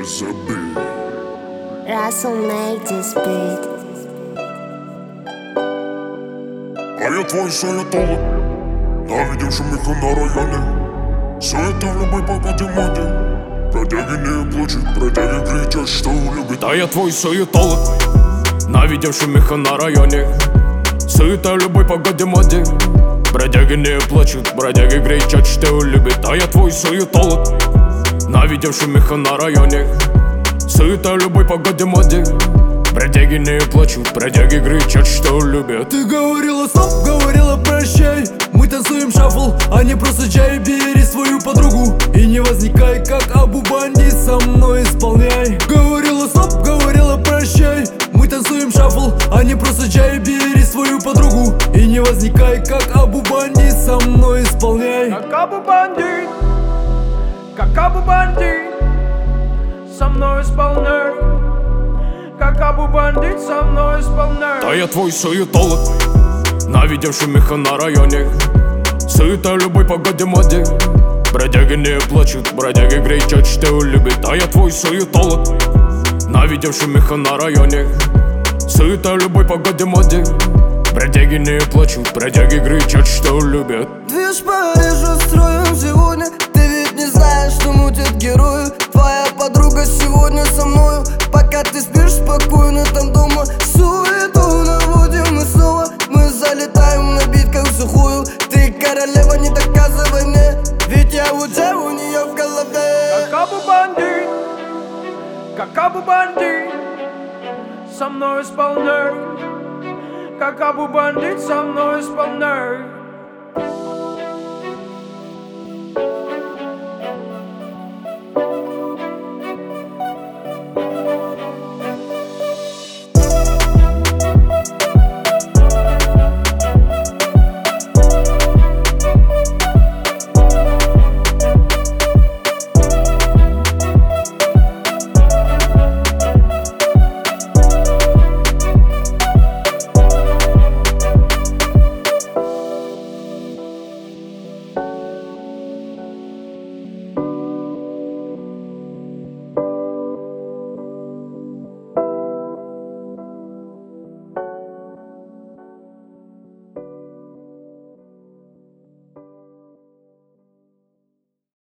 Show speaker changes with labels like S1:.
S1: забей.
S2: Russell make this beat.
S1: А я твой суетолог, навидел шумиха на районе. Суета в любой погоде моде. Бродяги не плачут, бродяги кричат, что любят.
S3: Да я твой суетолог, навидел шумиха на районе. Суета в любой погоде моде. Бродяги не плачут, бродяги кричат, что любят. Да я твой суетолог, навидел шумиха на районе. Суета в любой погоде моде. Бродяги не плачут, бродяги кричат, что любят.
S4: Ты говорила стоп, говорила прощай. Мы танцуем шафл, а не просто чай. Бери свою подругу и не возникай, как Абу Бандит, со мной исполняй. Говорила стоп, говорила прощай. Мы танцуем шафл, а не просто чай. Бери свою подругу и не возникай, как Абу Бандит, со мной исполняй.
S5: Как Абу Бандит, как Абу Бандит, со мной исполняй. Как Абу Бандит, со мной исполняй.
S3: Да я твой суетолог, навидел шумиха на районе. Суета в любой погоде моде. Бродяги не плачут, бродяги кричат, что любят. Да я твой суетолог, навидел шумиха на районе. Суета в любой погоде моде. Бродяги не плачут, бродяги кричат, что любят.
S6: Движ Парижа строим сегодня. Ты ведь не знаешь, что мутят герои. Твоя подруга сегодня со мною. Пока ты спишь спокойно там дома. Суету наводим мы снова. Мы залетаем на битках в сухую. Ты королева, не доказывай мне. Ведь я уже у нее в голове.
S5: Как Абу Бандит, как Абу Бандит, со мной исполняй. Как Абу Бандит, со мной исполняй.